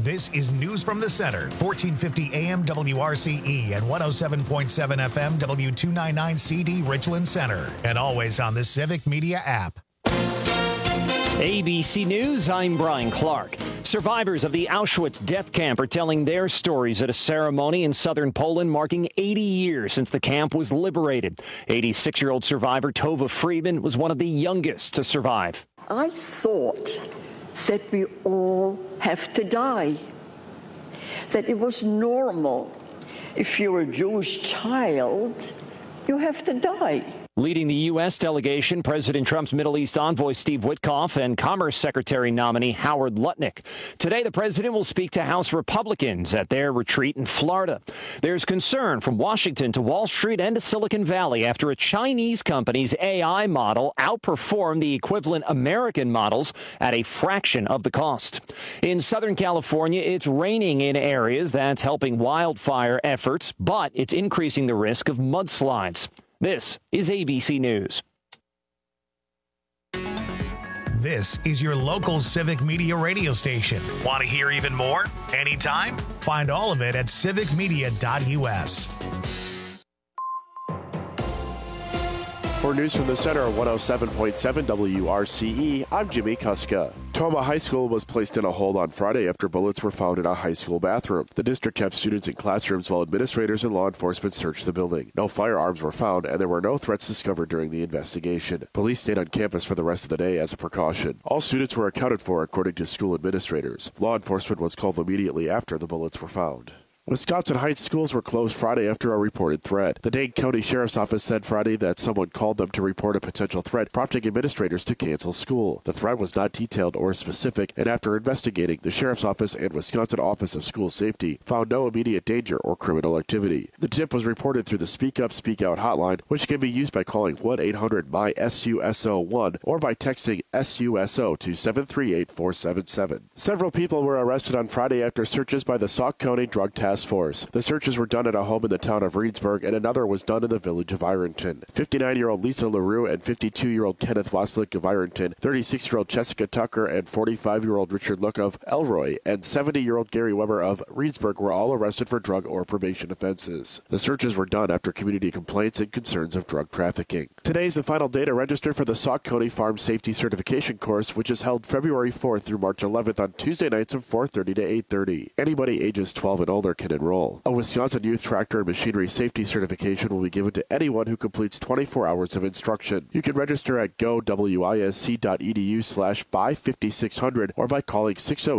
This is News from the Center, 1450 AM WRCE and 107.7 FM W299 CD Richland Center, and always on the Civic Media app. ABC News, I'm Brian Clark. Survivors of the Auschwitz death camp are telling their stories at a ceremony in southern Poland marking 80 years since the camp was liberated. 86-year-old survivor Tova Friedman was one of the youngest to survive. I thought that we all have to die, that it was normal. If you're a Jewish child, you have to die. Leading the U.S. delegation, President Trump's Middle East envoy Steve Witkoff and Commerce Secretary nominee Howard Lutnick. Today, the president will speak to House Republicans at their retreat in Florida. There's concern from Washington to Wall Street and to Silicon Valley after a Chinese company's AI model outperformed the equivalent American models at a fraction of the cost. In Southern California, it's raining in areas that's helping wildfire efforts, but it's increasing the risk of mudslides. This is ABC News. This is your local Civic Media radio station. Want to hear even more? Anytime? Find all of it at civicmedia.us. For News from the Center, 107.7 WRCE, I'm Jimmy Kuska. Toma High School was placed in a hold on Friday after bullets were found in a high school bathroom. The district kept students in classrooms while administrators and law enforcement searched the building. No firearms were found, and there were no threats discovered during the investigation. Police stayed on campus for the rest of the day as a precaution. All students were accounted for, according to school administrators. Law enforcement was called immediately after the bullets were found. Wisconsin Heights schools were closed Friday after a reported threat. The Dane County Sheriff's Office said Friday that someone called them to report a potential threat, prompting administrators to cancel school. The threat was not detailed or specific, and after investigating, the Sheriff's Office and Wisconsin Office of School Safety found no immediate danger or criminal activity. The tip was reported through the Speak Up, Speak Out hotline, which can be used by calling 1-800-MY-SUSO-1 or by texting SUSO to 738-477. Several people were arrested on Friday after searches by the Sauk County Drug Task Force. The searches were done at a home in the town of Reedsburg, and another was done in the village of Ironton. 59-year-old Lisa LaRue and 52-year-old Kenneth Waslick of Ironton, 36-year-old Jessica Tucker, and 45-year-old Richard Look of Elroy, and 70-year-old Gary Weber of Reedsburg were all arrested for drug or probation offenses. The searches were done after community complaints and concerns of drug trafficking. Today is the final day to register for the Sauk County Farm Safety Certification course, which is held February 4th through March 11th on Tuesday nights from 4:30 to 8:30. Anybody ages 12 and older can enroll. A Wisconsin Youth Tractor and Machinery Safety Certification will be given to anyone who completes 24 hours of instruction. You can register at gowisc.edu/buy5600 or by calling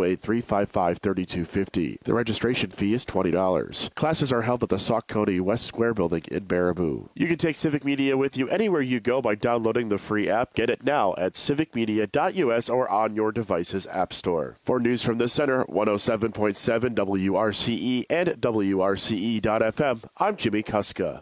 608-355-3250. The registration fee is $20. Classes are held at the Sauk County West Square Building in Baraboo. You can take Civic Media with you anywhere you go by downloading the free app. Get it now at civicmedia.us or on your device's app store. For News from the Center, 107.7 WRCE and WRCE.FM, I'm Jimmy Kuska.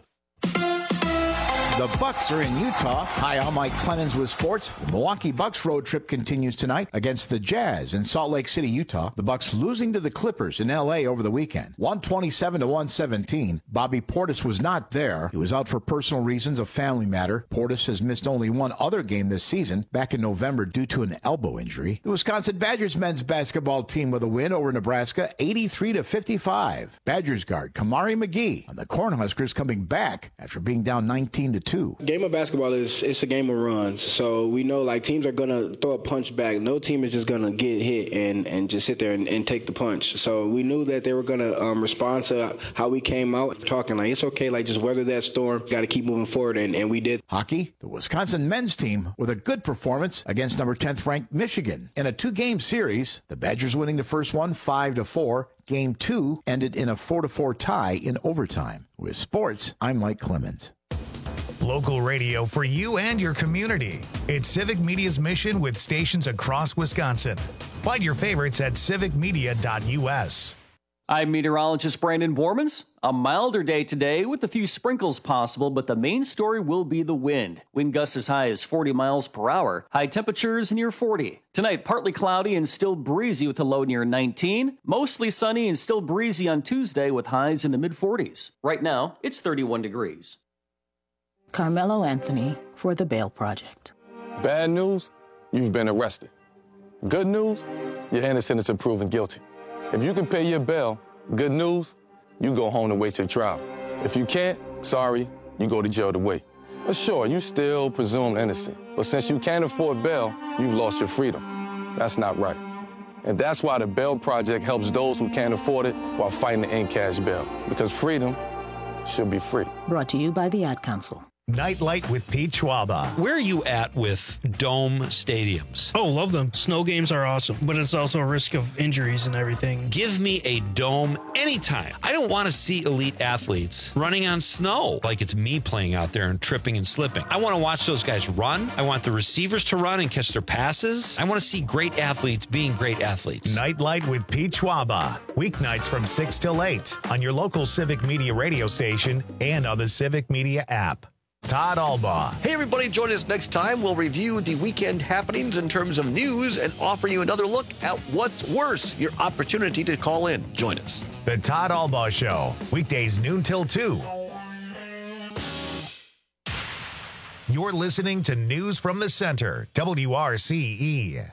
The Bucks are in Utah. Hi, I'm Mike Clemens with sports. The Milwaukee Bucks road trip continues tonight against the Jazz in Salt Lake City, Utah. The Bucks losing to the Clippers in L.A. over the weekend, 127-117. Bobby Portis was not there. He was out for personal reasons, a family matter. Portis has missed only one other game this season, back in November due to an elbow injury. The Wisconsin Badgers men's basketball team with a win over Nebraska, 83-55. Badgers guard Kamari McGee and the Cornhuskers coming back after being down 19-2. Game of basketball it's a game of runs. So we know like teams are gonna throw a punch back. No team is just gonna get hit and just sit there and take the punch. So we knew that they were gonna respond to how we came out, talking like it's okay, like just weather that storm. Got to keep moving forward, and we did. Hockey, the Wisconsin men's team with a good performance against number 10th ranked Michigan in a 2-game series. The Badgers winning the first one 5-4. Game 2 ended in a 4-4 tie in overtime. With sports, I'm Mike Clemens. Local radio for you and your community. It's Civic Media's mission with stations across Wisconsin. Find your favorites at civicmedia.us. I'm meteorologist Brandon Bormans. A milder day today with a few sprinkles possible, but the main story will be the wind. Wind gusts as high as 40 miles per hour. High temperatures near 40. Tonight, partly cloudy and still breezy with a low near 19. Mostly sunny and still breezy on Tuesday with highs in the mid-40s. Right now, it's 31 degrees. Carmelo Anthony for the Bail Project. Bad news, you've been arrested. Good news, you're innocent until proven guilty. If you can pay your bail, good news, you go home to wait your trial. If you can't, sorry, you go to jail to wait. But sure, you still presume innocent. But since you can't afford bail, you've lost your freedom. That's not right. And that's why the Bail Project helps those who can't afford it while fighting to end cash bail. Because freedom should be free. Brought to you by the Ad Council. Nightlight with Pete Schwaba. Where are you at with dome stadiums? Oh, love them. Snow games are awesome, but it's also a risk of injuries and everything. Give me a dome anytime. I don't want to see elite athletes running on snow like it's me playing out there and tripping and slipping. I want to watch those guys run. I want the receivers to run and catch their passes. I want to see great athletes being great athletes. Nightlight with Pete Schwaba. Weeknights from 6 till 8 on your local Civic Media radio station and on the Civic Media app. Todd Albaugh. Hey, everybody, join us next time. We'll review the weekend happenings in terms of news and offer you another look at what's worse, your opportunity to call in. Join us. The Todd Albaugh Show, weekdays noon till 2. You're listening to News from the Center, WRCE.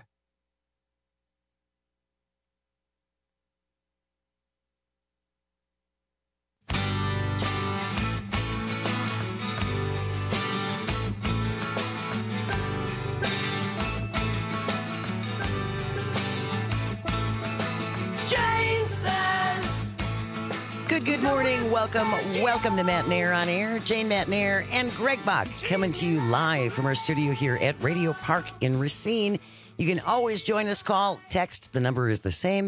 Good morning. Welcome to Matt Nair on Air. Jane Matt Nair and Greg Bach coming to you live from our studio here at Radio Park in Racine. You can always join us, call, text. The number is the same,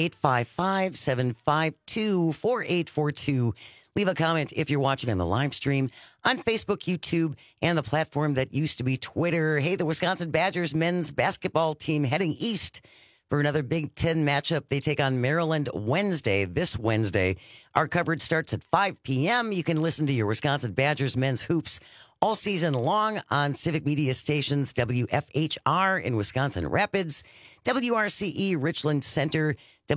855-752-4842. Leave a comment if you're watching on the live stream on Facebook, YouTube, and the platform that used to be Twitter. Hey, the Wisconsin Badgers men's basketball team heading east for another Big Ten matchup. They take on Maryland this Wednesday. Our coverage starts at 5 p.m. You can listen to your Wisconsin Badgers men's hoops all season long on Civic Media stations WFHR in Wisconsin Rapids, WRCE Richland Center,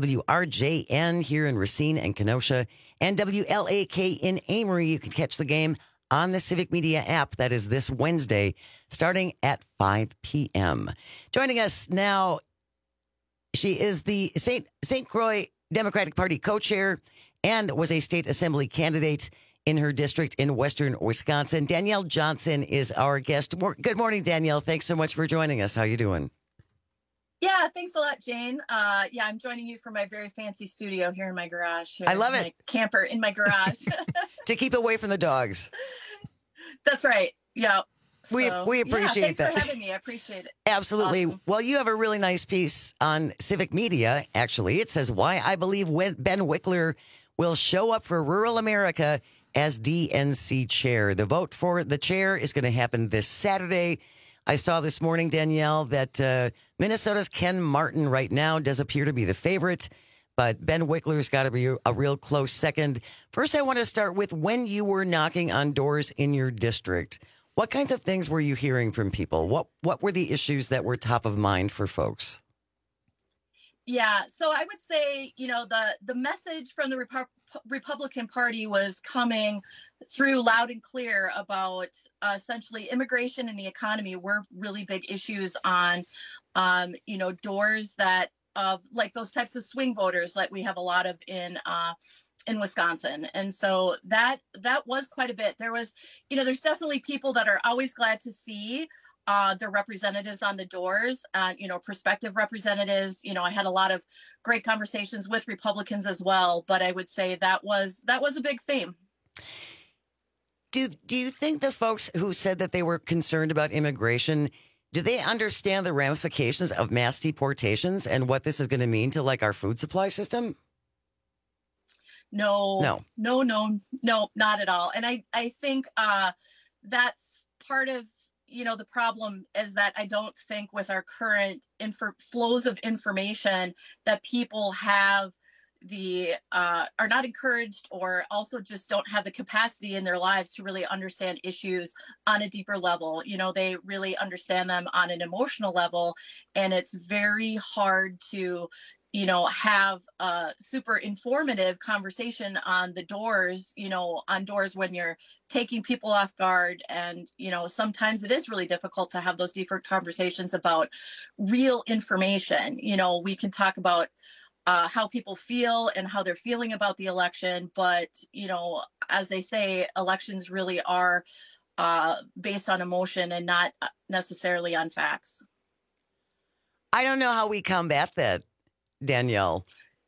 WRJN here in Racine and Kenosha, and WLAK in Amory. You can catch the game on the Civic Media app. That is this Wednesday, starting at 5 p.m. Joining us now, she is the St. Croix Democratic Party co-chair and was a state assembly candidate in her district in western Wisconsin. Danielle Johnson is our guest. Good morning, Danielle. Thanks so much for joining us. How are you doing? Yeah, thanks a lot, Jane. I'm joining you from my very fancy studio here in my garage. I love it. Camper in my garage. To keep away from the dogs. That's right. Yeah. We appreciate that. Thanks for having me. I appreciate it. Absolutely. Awesome. Well, you have a really nice piece on Civic Media, actually. It says, why I believe Ben Wickler will show up for rural America as DNC chair. The vote for the chair is going to happen this Saturday. I saw this morning, Danielle, that Minnesota's Ken Martin right now does appear to be the favorite, but Ben Wickler's got to be a real close second. First, I want to start with when you were knocking on doors in your district. What kinds of things were you hearing from people? What were the issues that were top of mind for folks? Yeah, so I would say, the message from the Republican Party was coming through loud and clear about essentially immigration and the economy were really big issues on, doors that of like those types of swing voters like we have a lot of in Wisconsin. And so that was quite a bit. There was, there's definitely people that are always glad to see their representatives on the doors, prospective representatives. I had a lot of great conversations with Republicans as well, but I would say that was a big theme. Do you think the folks who said that they were concerned about immigration, do they understand the ramifications of mass deportations and what this is going to mean to like our food supply system? No, not at all. And I think that's part of, the problem is that I don't think with our current flows of information that people have are not encouraged or also just don't have the capacity in their lives to really understand issues on a deeper level. They really understand them on an emotional level, and it's very hard to have a super informative conversation on the doors, on doors when you're taking people off guard. And, sometimes it is really difficult to have those deeper conversations about real information. We can talk about how people feel and how they're feeling about the election. But, as they say, elections really are based on emotion and not necessarily on facts. I don't know how we combat that, Danielle.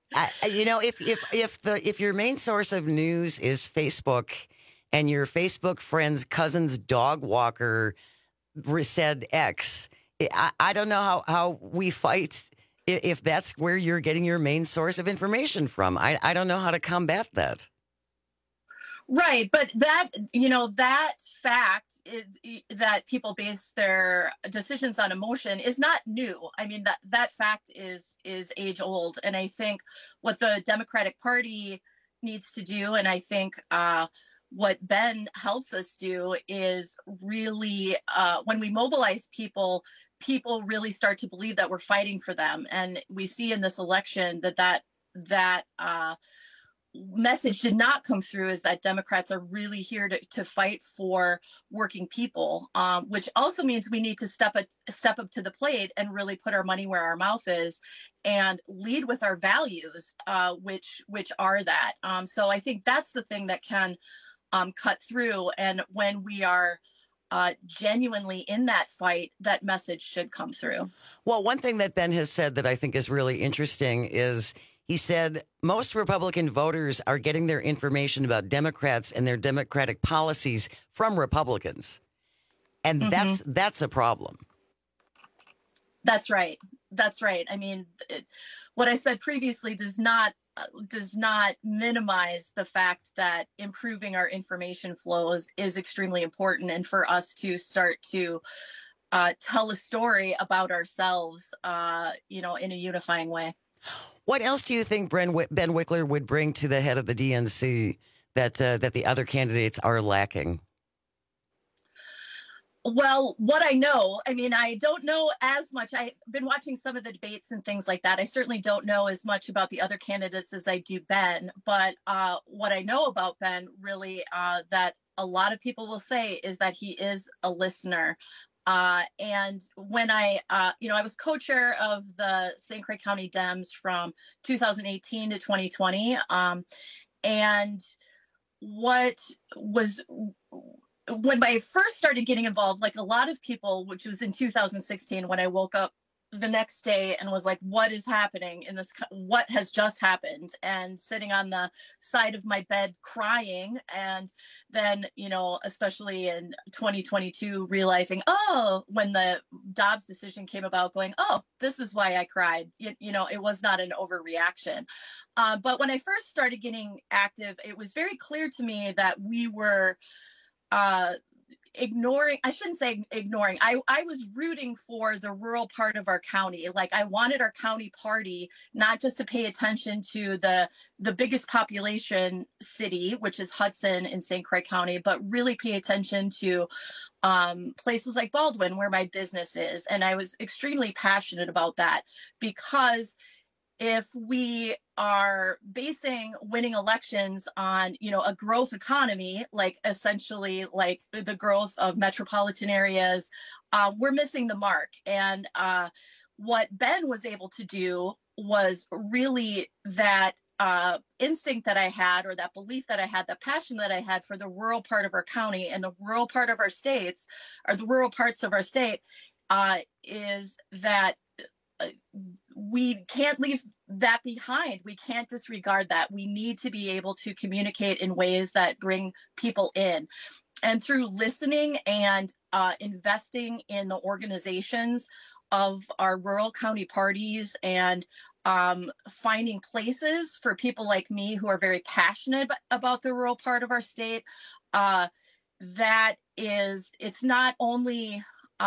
If your main source of news is Facebook and your Facebook friend's cousin's dog walker said X, I don't know how we fight if that's where you're getting your main source of information from. I don't know how to combat that. Right. But that fact is that people base their decisions on emotion is not new. I mean, that fact is age old. And I think what the Democratic Party needs to do, and I think what Ben helps us do, is really when we mobilize people really start to believe that we're fighting for them. And we see in this election that message did not come through, is that Democrats are really here to fight for working people, which also means we need to step up to the plate and really put our money where our mouth is and lead with our values, which are that. So I think that's the thing that can cut through. And when we are genuinely in that fight, that message should come through. Well, one thing that Ben has said that I think is really interesting is he said most Republican voters are getting their information about Democrats and their Democratic policies from Republicans. And that's a problem. That's right. That's right. I mean, what I said previously does not minimize the fact that improving our information flows is extremely important, and for us to start to tell a story about ourselves, in a unifying way. What else do you think Ben Wickler would bring to the head of the DNC that the other candidates are lacking? Well, what I know, I mean, I don't know as much. I've been watching some of the debates and things like that. I certainly don't know as much about the other candidates as I do Ben. But what I know about Ben, really, that a lot of people will say, is that he is a listener. And when I was co-chair of the St. Croix County Dems from 2018 to 2020. And when I first started getting involved, like a lot of people, which was in 2016, when I woke up the next day and was like, what is happening in this? What has just happened? And sitting on the side of my bed crying. And then, especially in 2022, realizing, when the Dobbs decision came about, going, this is why I cried. It was not an overreaction. But when I first started getting active, it was very clear to me that we were ignoring, I shouldn't say ignoring, I was rooting for the rural part of our county. Like, I wanted our county party not just to pay attention to the biggest population city, which is Hudson in St. Croix County, but really pay attention to places like Baldwin, where my business is. And I was extremely passionate about that, because if we are basing winning elections on, a growth economy, like essentially like the growth of metropolitan areas, we're missing the mark. And what Ben was able to do was really that instinct that I had, or that belief that I had, that passion that I had for the rural part of our county and the rural part of our states, or the rural parts of our state, is that we can't leave that behind. We can't disregard that. We need to be able to communicate in ways that bring people in. And through listening and investing in the organizations of our rural county parties, and finding places for people like me who are very passionate about the rural part of our state, it's not only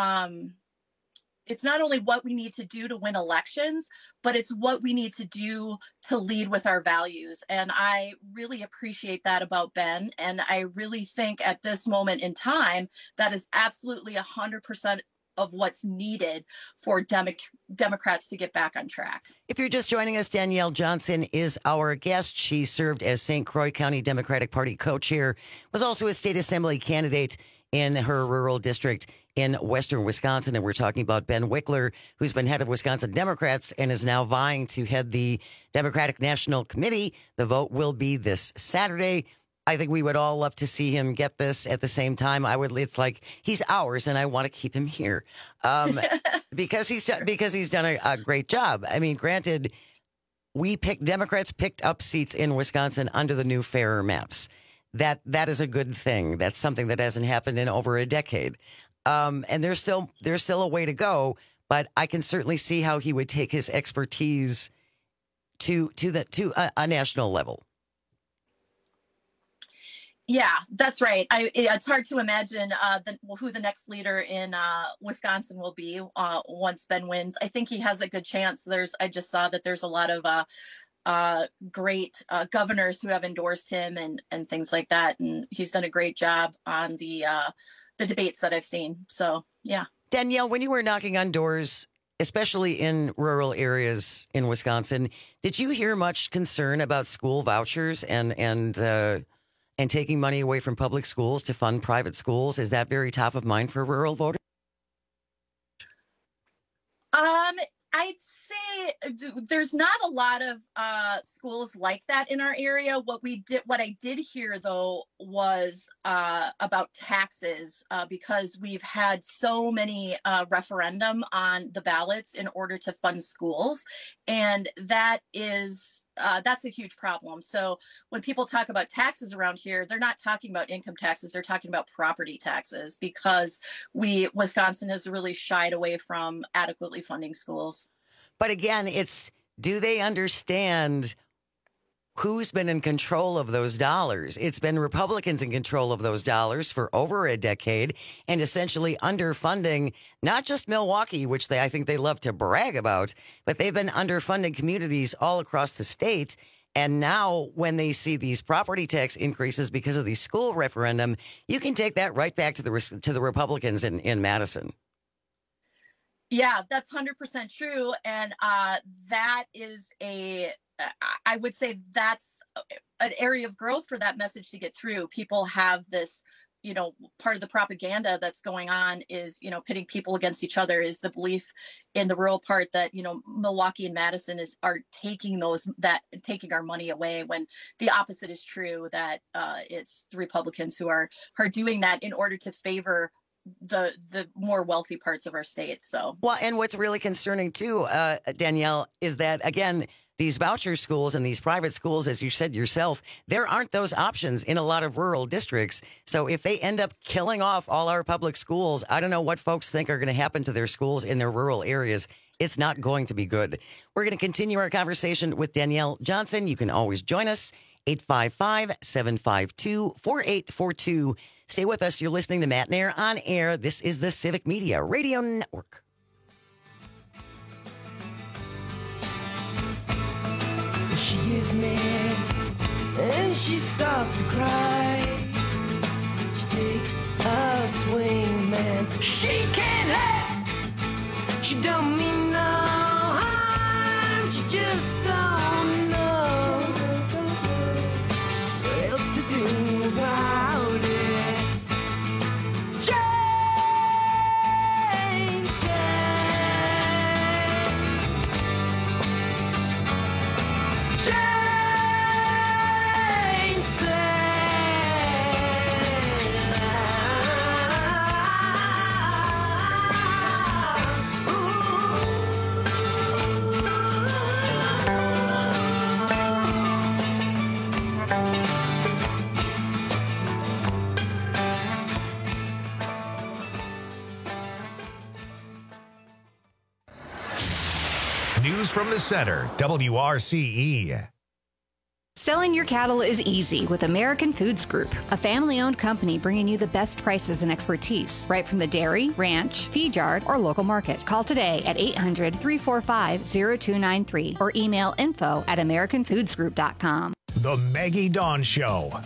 what we need to do to win elections, but it's what we need to do to lead with our values. And I really appreciate that about Ben. And I really think at this moment in time, that is absolutely 100% of what's needed for Democrats to get back on track. If you're just joining us, Danielle Johnson is our guest. She served as St. Croix County Democratic Party co-chair, was also a state assembly candidate in her rural district. in western Wisconsin. And we're talking about Ben Wickler, who's been head of Wisconsin Democrats and is now vying to head the Democratic National Committee. The vote will be this Saturday. I think we would all love to see him get this. At the same time, it's like he's ours, and I want to keep him here because he's done a great job. I mean, granted, Democrats picked up seats in Wisconsin under the new fairer maps. That is a good thing. That's something that hasn't happened in over a decade. And there's still a way to go, but I can certainly see how he would take his expertise to a national level. Yeah, that's right. It's hard to imagine who the next leader in Wisconsin will be once Ben wins. I think he has a good chance. I just saw that there's a lot of great governors who have endorsed him and things like that, and he's done a great job on the debates that I've seen. So yeah. Danielle, when you were knocking on doors, especially in rural areas in Wisconsin, did you hear much concern about school vouchers and taking money away from public schools to fund private schools? Is that very top of mind for rural voters? I'd say there's not a lot of schools like that in our area. What I did hear though was about taxes because we've had so many referendum on the ballots in order to fund schools, and that's a huge problem. So when people talk about taxes around here, they're not talking about income taxes, they're talking about property taxes because Wisconsin has really shied away from adequately funding schools. But again, do they understand who's been in control of those dollars? It's been Republicans in control of those dollars for over a decade and essentially underfunding not just Milwaukee, which I think they love to brag about, but they've been underfunding communities all across the state. And now when they see these property tax increases because of the school referendum, you can take that right back to the Republicans in Madison. Yeah, that's 100% true. And that is I would say that's an area of growth for that message to get through. People have this, part of the propaganda that's going on is, pitting people against each other is the belief in the rural part that, Milwaukee and Madison are taking our money away, when the opposite is true, that it's the Republicans who are doing that in order to favor the more wealthy parts of our state. So, well, and what's really concerning too, Danielle, is that again, these voucher schools and these private schools, as you said yourself, there aren't those options in a lot of rural districts. So if they end up killing off all our public schools, I don't know what folks think are going to happen to their schools in their rural areas. It's not going to be good. We're going to continue our conversation with Danielle Johnson. You can always join us, 855-752-4842. Stay with us. You're listening to Matt Nair on Air. This is the Civic Media Radio Network. She gets mad and she starts to cry. She takes a swing, man. She can't help. She don't mean no harm. She just don't know what else to do about it. News from the Center, WRCE. Selling your cattle is easy with American Foods Group, a family-owned company bringing you the best prices and expertise right from the dairy, ranch, feed yard, or local market. Call today at 800-345-0293 or email info@AmericanFoodsGroup.com. The Maggie Dawn Show. Seems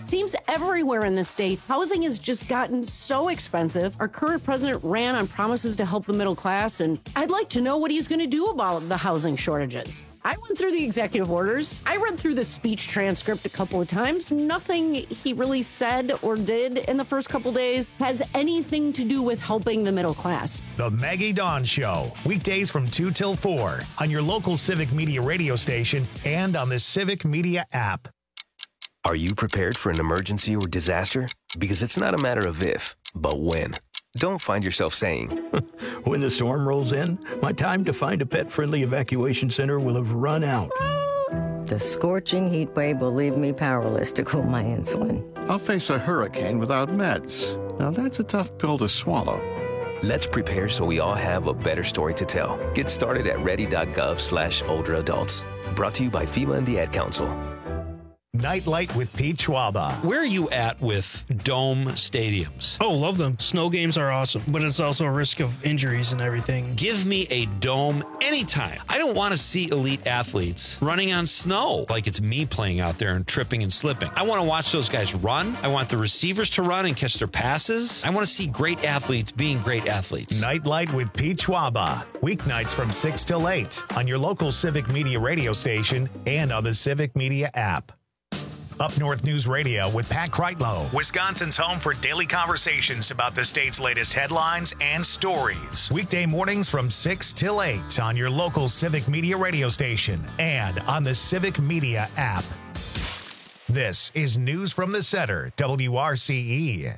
everywhere in the state. Housing has just gotten so expensive. Our current president ran on promises to help the middle class, and I'd like to know what he's going to do about the housing shortages. I went through the executive orders. I read through the speech transcript a couple of times. Nothing he really said or did in the first couple days has anything to do with helping the middle class. The Maggie Dawn Show, weekdays from 2 till 4 on your local Civic Media radio station and on the Civic Media app. Are you prepared for an emergency or disaster? Because it's not a matter of if, but when. Don't find yourself saying, when the storm rolls in, my time to find a pet-friendly evacuation center will have run out. The scorching heat wave will leave me powerless to cool my insulin. I'll face a hurricane without meds. Now that's a tough pill to swallow. Let's prepare so we all have a better story to tell. Get started at ready.gov/older adults. Brought to you by FEMA and the Ad Council. Nightlight with Pete Schwaba. Where are you at with dome stadiums? Oh, love them. Snow games are awesome, but it's also a risk of injuries and everything. Give me a dome anytime. I don't want to see elite athletes running on snow like it's me playing out there and tripping and slipping. I want to watch those guys run. I want the receivers to run and catch their passes. I want to see great athletes being great athletes. Nightlight with Pete Schwaba. Weeknights from 6 till 8 on your local Civic Media radio station and on the Civic Media app. Up North News Radio with Pat Kreitlow, Wisconsin's home for daily conversations about the state's latest headlines and stories. Weekday mornings from 6 till 8 on your local Civic Media radio station and on the Civic Media app. This is News from the Center, WRCE.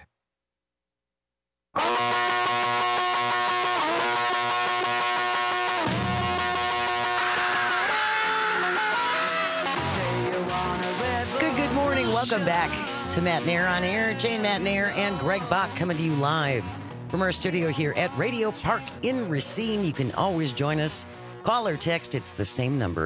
Welcome back to Matt Nair on Air. Jane Matt Nair and Greg Bach coming to you live from our studio here at Radio Park in Racine. You can always join us. Call or text. It's the same number,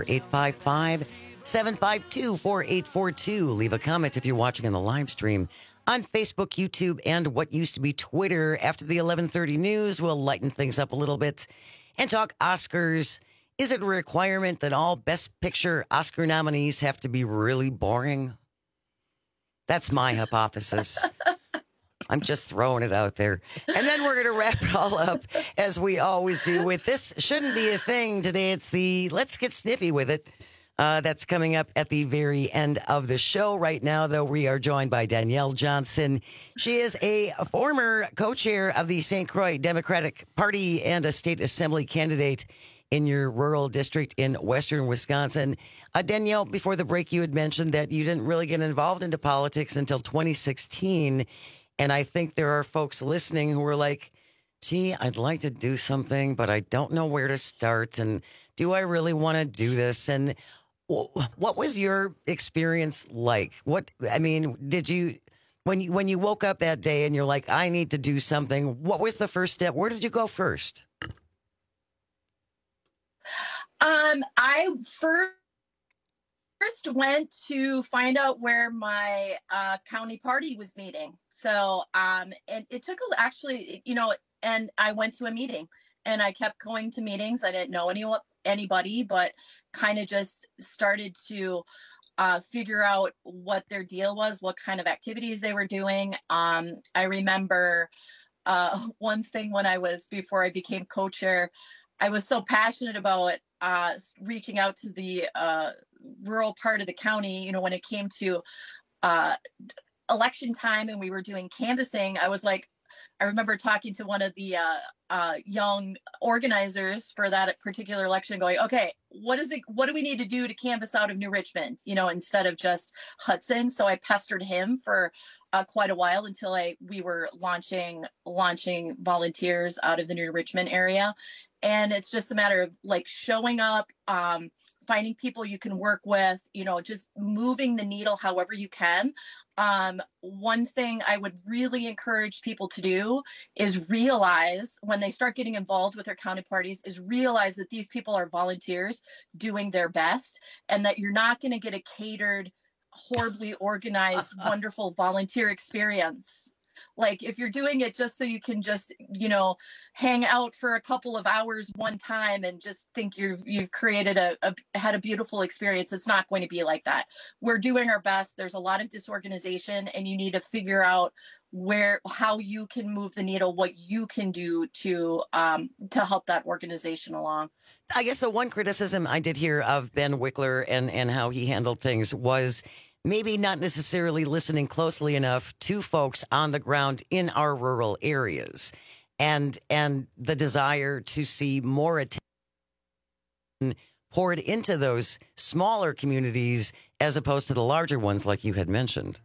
855-752-4842. Leave a comment if you're watching on the live stream on Facebook, YouTube, and what used to be Twitter. After the 11:30 news, we'll lighten things up a little bit and talk Oscars. Is it a requirement that all Best Picture Oscar nominees have to be really boring? That's my hypothesis. I'm just throwing it out there. And then we're going to wrap it all up, as we always do, with This Shouldn't Be a Thing. Today it's the Let's Get Sniffy with It. That's coming up at the very end of the show. Right now, though, we are joined by Danielle Johnson. She is a former co-chair of the St. Croix Democratic Party and a state assembly candidate in your rural district in western Wisconsin. Danielle, before the break, you had mentioned that you didn't really get involved into politics until 2016. And I think there are folks listening who are like, gee, I'd like to do something, but I don't know where to start. And do I really want to do this? And what was your experience like? Did you, when you woke up that day and you're like, I need to do something, what was the first step? Where did you go first? I first went to find out where my county party was meeting. So, and it took and I went to a meeting and I kept going to meetings. I didn't know anybody, but kind of just started to figure out what their deal was, what kind of activities they were doing. I remember one thing before I became co-chair, I was so passionate about reaching out to the rural part of the county, when it came to election time and we were doing canvassing. I remember talking to one of the young organizers for that particular election going, okay, what do we need to do to canvass out of New Richmond, instead of just Hudson? So I pestered him for quite a while until we were launching volunteers out of the New Richmond area. And it's just a matter of showing up, finding people you can work with, just moving the needle however you can. One thing I would really encourage people to do is realize when they start getting involved with their county parties is realize that these people are volunteers doing their best and that you're not going to get a catered, horribly organized, wonderful volunteer experience. Like if you're doing it just so you can just, hang out for a couple of hours one time and just think you've created had a beautiful experience, it's not going to be like that. We're doing our best. There's a lot of disorganization, and you need to figure out how you can move the needle, what you can do to help that organization along. I guess the one criticism I did hear of Ben Wickler and how he handled things was maybe not necessarily listening closely enough to folks on the ground in our rural areas, and the desire to see more attention poured into those smaller communities as opposed to the larger ones like you had mentioned.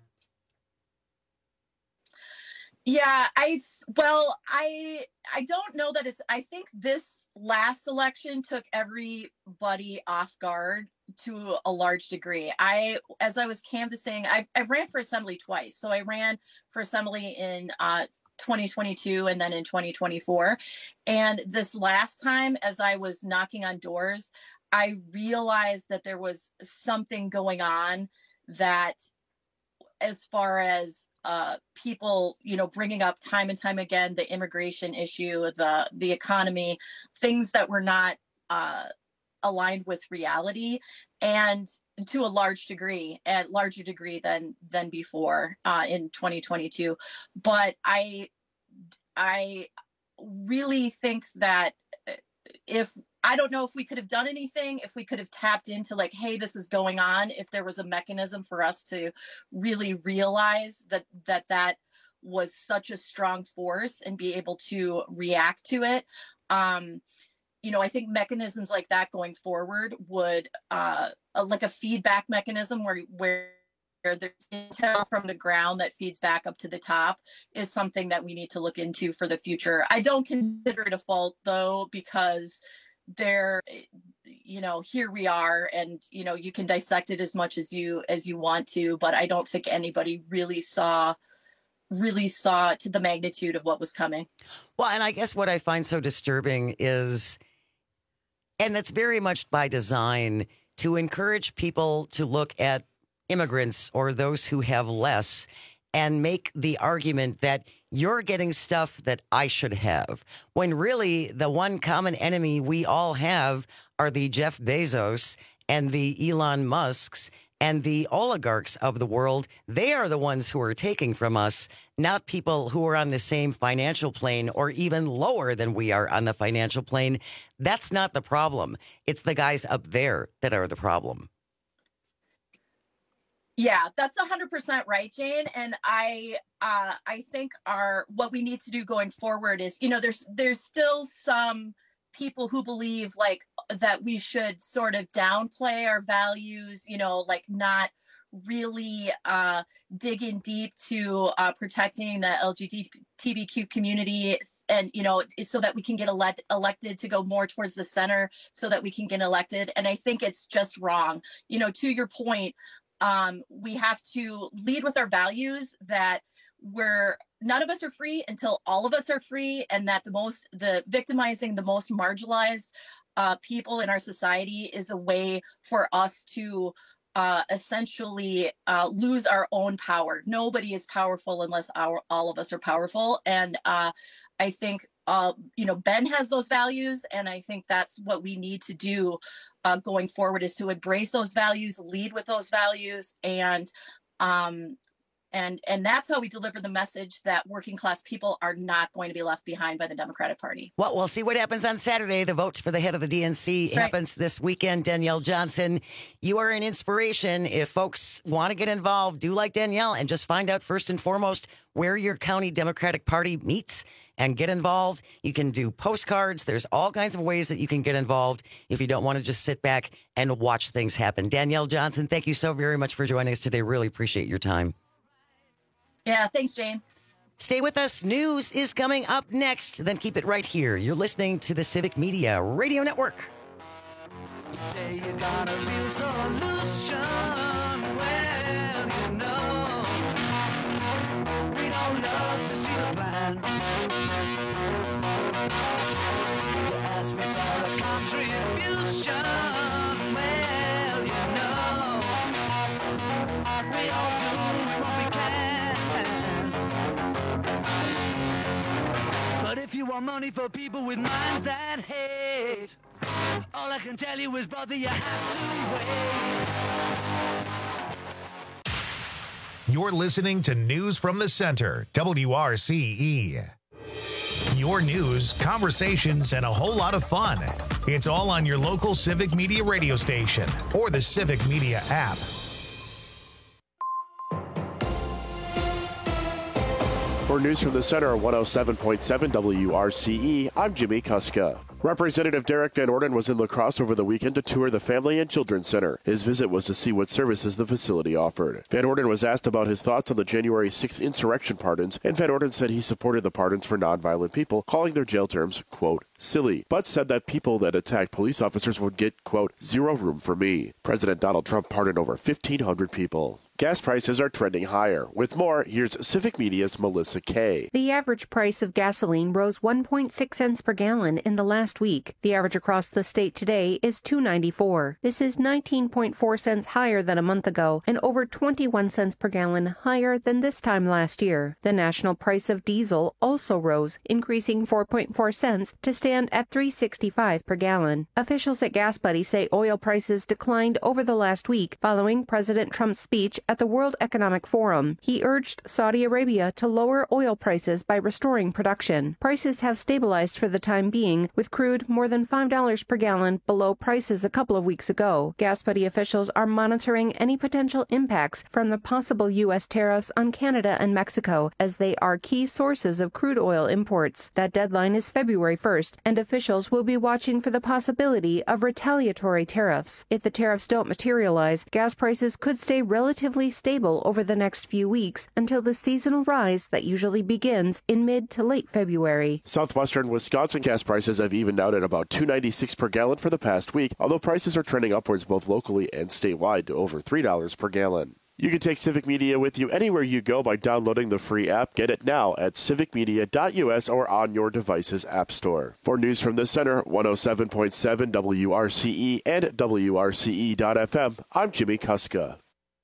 Yeah, I don't know that I think this last election took everybody off guard to a large degree. As I was canvassing, I've ran for assembly twice. So I ran for assembly in 2022 and then in 2024. And this last time, as I was knocking on doors, I realized that there was something going on that, as far as people, bringing up time and time again, the immigration issue, the economy, things that were not aligned with reality, and to a larger degree than before in 2022. But I really think that I don't know if we could have done anything, if we could have tapped into like, hey, this is going on, if there was a mechanism for us to really realize that was such a strong force and be able to react to it. I think mechanisms like that going forward would, like a feedback mechanism where there's intel from the ground that feeds back up to the top, is something that we need to look into for the future. I don't consider it a fault though, because here we are, and you can dissect it as much as you want to, but I don't think anybody really saw to the magnitude of what was coming. Well, and I guess what I find so disturbing is, and that's very much by design, to encourage people to look at immigrants or those who have less and make the argument that you're getting stuff that I should have, when really the one common enemy we all have are the Jeff Bezos and the Elon Musks and the oligarchs of the world. They are the ones who are taking from us, not people who are on the same financial plane or even lower than we are on the financial plane. That's not the problem. It's the guys up there that are the problem. Yeah, that's 100% right, Jane. And I think what we need to do going forward is, there's still some people who believe like that we should sort of downplay our values, like not really dig in deep to protecting the LGBTQ community, and so that we can get elected to go more towards the center, so that we can get elected. And I think it's just wrong. To your point, we have to lead with our values, that none of us are free until all of us are free, and that the victimizing the most marginalized people in our society is a way for us to essentially lose our own power. Nobody is powerful unless all of us are powerful. And I think, Ben has those values, and I think that's what we need to do going forward, is to embrace those values, lead with those values, and that's how we deliver the message that working class people are not going to be left behind by the Democratic Party. Well, we'll see what happens on Saturday. The votes for the head of the DNC happens this weekend. Danielle Johnson, you are an inspiration. If folks want to get involved, do like Danielle and just find out first and foremost where your county Democratic Party meets and get involved. You can do postcards. There's all kinds of ways that you can get involved if you don't want to just sit back and watch things happen. Danielle Johnson, thank you so very much for joining us today. Really appreciate your time. Yeah, thanks, Jane. Stay with us. News is coming up next. Then keep it right here. You're listening to the Civic Media Radio Network. You say you got a real solution. Well, we don't love to see the plan. You ask me for a contribution. Well, we all do what we can. money for people with minds that hate. All I can tell you is, brother, you have to wait. You're listening to News from the Center, WRCE. Your news, conversations, and a whole lot of fun. It's all on your local Civic Media radio station or the Civic Media app. For News from the Center, 107.7 WRCE, I'm Jimmy Kuska. Representative Derek Van Orden was in La Crosse over the weekend to tour the Family and Children's Center. His visit was to see what services the facility offered. Van Orden was asked about his thoughts on the January 6th insurrection pardons, and Van Orden said he supported the pardons for nonviolent people, calling their jail terms, quote, silly, but said that people that attacked police officers would get, quote, zero room for me. President Donald Trump pardoned over 1,500 people. Gas prices are trending higher. With more, here's Civic Media's Melissa Kay. The average price of gasoline rose 1.6 cents per gallon in the last week. The average across the state today is $2.94. This is 19.4 cents higher than a month ago and over 21 cents per gallon higher than this time last year. The national price of diesel also rose, increasing 4.4 cents to stand at $3.65 per gallon. Officials at Gas Buddy say oil prices declined over the last week following President Trump's speech at the World Economic Forum. He urged Saudi Arabia to lower oil prices by restoring production. Prices have stabilized for the time being, with crude more than $5 per gallon below prices a couple of weeks ago. Gas Buddy officials are monitoring any potential impacts from the possible U.S. tariffs on Canada and Mexico, as they are key sources of crude oil imports. That deadline is February 1st, and officials will be watching for the possibility of retaliatory tariffs. If the tariffs don't materialize, gas prices could stay relatively stable over the next few weeks until the seasonal rise that usually begins in mid to late February. Southwestern Wisconsin gas prices have evened out at about $2.96 per gallon for the past week, although prices are trending upwards both locally and statewide to over $3 per gallon. You can take Civic Media with you anywhere you go by downloading the free app. Get it now at civicmedia.us or on your device's app store. For News from the Center, 107.7 WRCE and WRCE.FM, I'm Jimmy Kuska.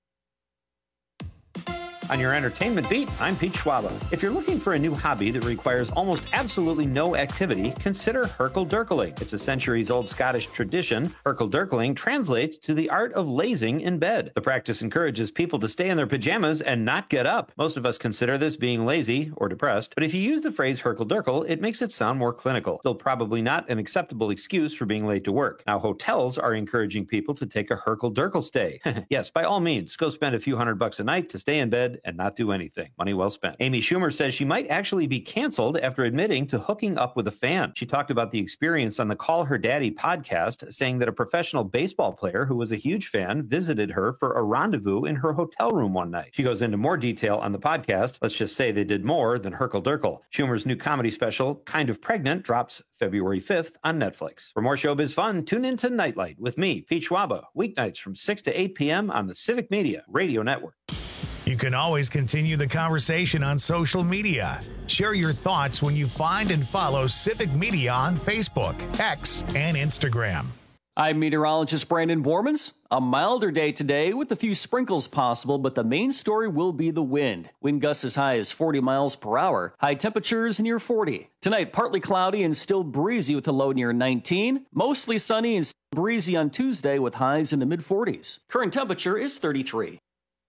On your entertainment beat, I'm Pete Schwaba. If you're looking for a new hobby that requires almost absolutely no activity, consider Herkel-Durkeling. It's a centuries-old Scottish tradition. Herkel-Durkeling translates to the art of lazing in bed. The practice encourages people to stay in their pajamas and not get up. Most of us consider this being lazy or depressed, but if you use the phrase Herkel-Durkel, it makes it sound more clinical. Still probably not an acceptable excuse for being late to work. Now, hotels are encouraging people to take a Herkel-Durkel stay. Yes, by all means, go spend a few $100 a night to stay in bed and not do anything. Money well spent. Amy Schumer says she might actually be canceled after admitting to hooking up with a fan. She talked about the experience on the Call Her Daddy podcast, saying that a professional baseball player who was a huge fan visited her for a rendezvous in her hotel room one night. She goes into more detail on the podcast. Let's just say they did more than Herkel-Durkel. Schumer's new comedy special, Kind of Pregnant, drops February 5th on Netflix. For more showbiz fun, tune into Nightlight with me, Pete Schwaba, weeknights from 6 to 8 p.m. on the Civic Media Radio Network. You can always continue the conversation on social media. Share your thoughts when you find and follow Civic Media on Facebook, X, and Instagram. I'm meteorologist Brandon Bormans. A milder day today with a few sprinkles possible, but the main story will be the wind. Wind gusts as high as 40 miles per hour. High temperatures near 40. Tonight, partly cloudy and still breezy with a low near 19. Mostly sunny and still breezy on Tuesday with highs in the mid-40s. Current temperature is 33.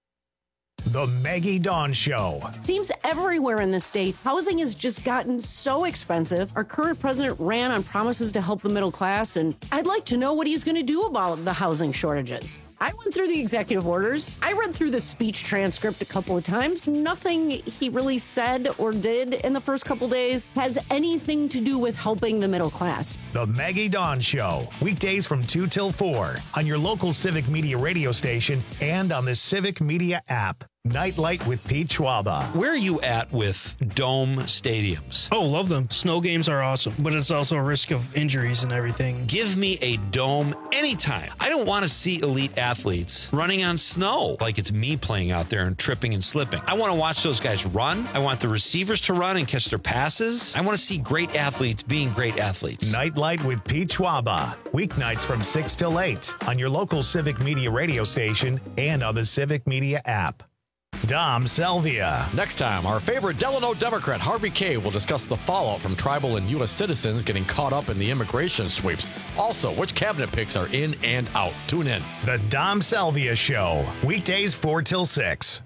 The Maggie Dawn Show. Seems everywhere in the state, housing has just gotten so expensive. Our current president ran on promises to help the middle class, and I'd like to know what he's going to do about the housing shortages. I went through the executive orders. I read through the speech transcript a couple of times. Nothing he really said or did in the first couple days has anything to do with helping the middle class. The Maggie Dawn Show. Weekdays from 2 till 4 on your local Civic Media radio station and on the Civic Media app. Nightlight with Pete Schwaba. Where are you at with dome stadiums? Oh, love them. Snow games are awesome, but it's also a risk of injuries and everything. Give me a dome anytime. I don't want to see elite athletes running on snow like it's me playing out there and tripping and slipping. I want to watch those guys run. I want the receivers to run and catch their passes. I want to see great athletes being great athletes. Nightlight with Pete Schwaba. Weeknights from 6 till 8 on your local Civic Media radio station and on the Civic Media app. Dom Selvia. Next time, our favorite Delano Democrat, Harvey Kaye, will discuss the fallout from tribal and U.S. citizens getting caught up in the immigration sweeps. Also, which cabinet picks are in and out. Tune in. The Dom Selvia Show. Weekdays 4 till 6.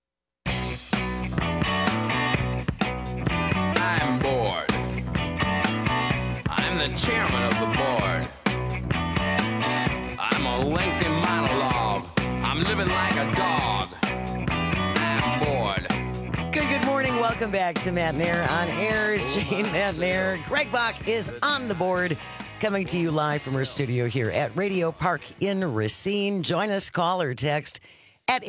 I'm bored. I'm the chairman of the board. I'm a lengthy monologue. I'm living like a dog. I'm bored. Good morning. Welcome back to Matt Nair on air. Jane Matt Nair. Greg Bach is on the board, coming to you live from our studio here at Radio Park in Racine. Join us, call or text at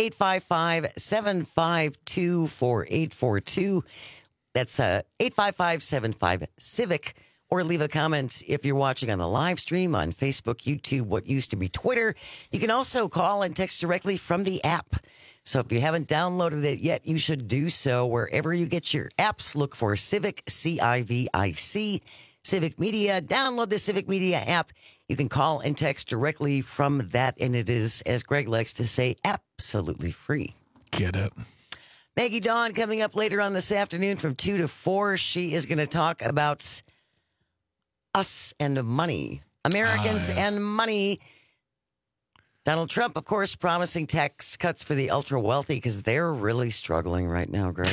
855-752-4842. That's 855-75-CIVIC. Or leave a comment if you're watching on the live stream on Facebook, YouTube, what used to be Twitter. You can also call and text directly from the app. So if you haven't downloaded it yet, you should do so wherever you get your apps. Look for Civic, C-I-V-I-C, Civic Media. Download the Civic Media app. You can call and text directly from that, and it is, as Greg likes to say, absolutely free. Get it. Maggie Dawn coming up later on this afternoon from 2 to 4. She is going to talk about us and money. Americans and money. Donald Trump, of course, promising tax cuts for the ultra wealthy because they're really struggling right now, Greg.